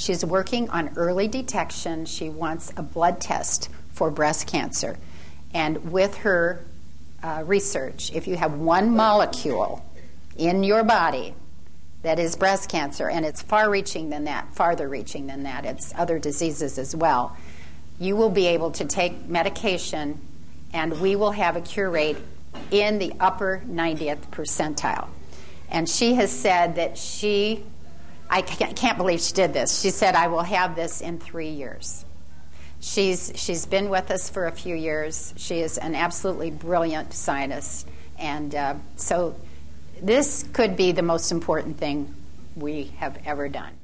She's working on early detection. She wants a blood test for breast cancer. And with her research, if you have one molecule in your body that is breast cancer, and it's farther reaching than that, it's other diseases as well, you will be able to take medication, and we will have a cure rate in the upper 90th percentile. And she has said that I can't believe she did this. She said, I will have this in 3 years. She's been with us for a few years. She is an absolutely brilliant scientist. And so this could be the most important thing we have ever done.